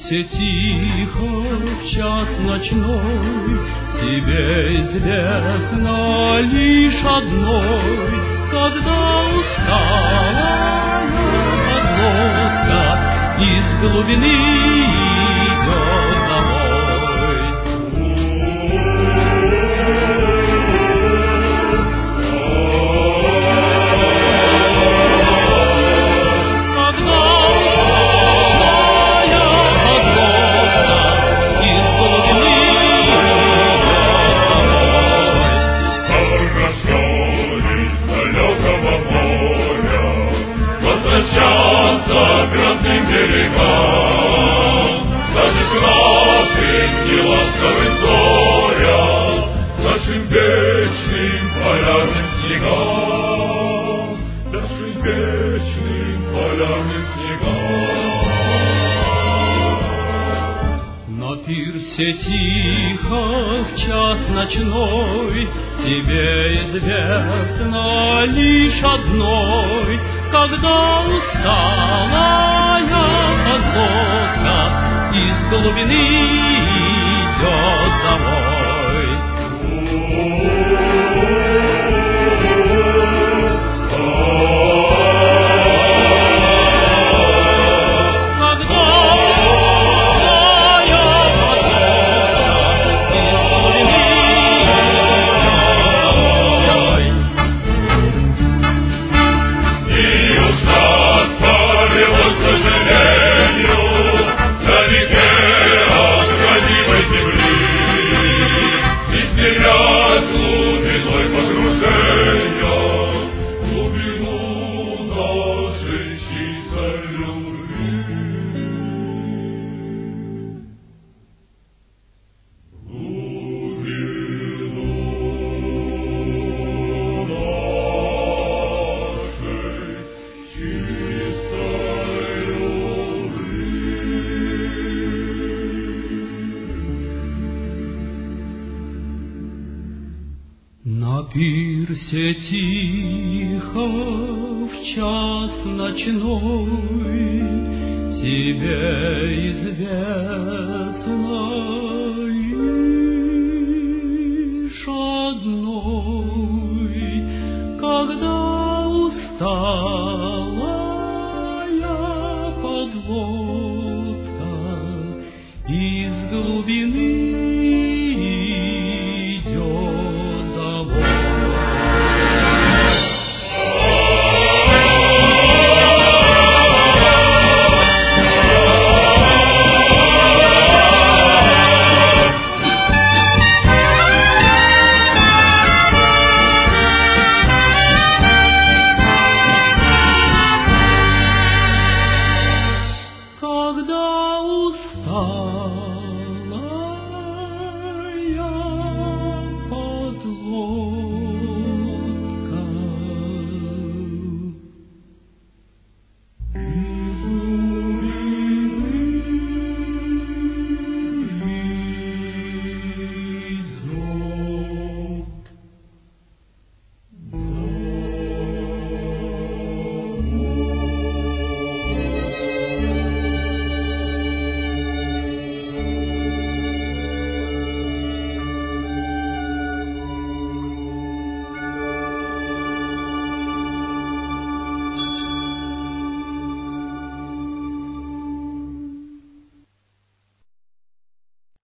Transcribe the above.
пирсе тихо в час ночной, тебе известно лишь одной, когда усталая подлодка из глубины идет домой. Возвращаться к родным берегам, даже к нашим неласковым зорям, нашим вечным полярным снегам, нашим вечным полярным снегам. На пирсе тихо в час ночной, тебе известно лишь одной, когда усталая подлодка из глубины идет домой. На пирсе тихо в час ночной, тебе известно лишь одной, когда усталая подлодка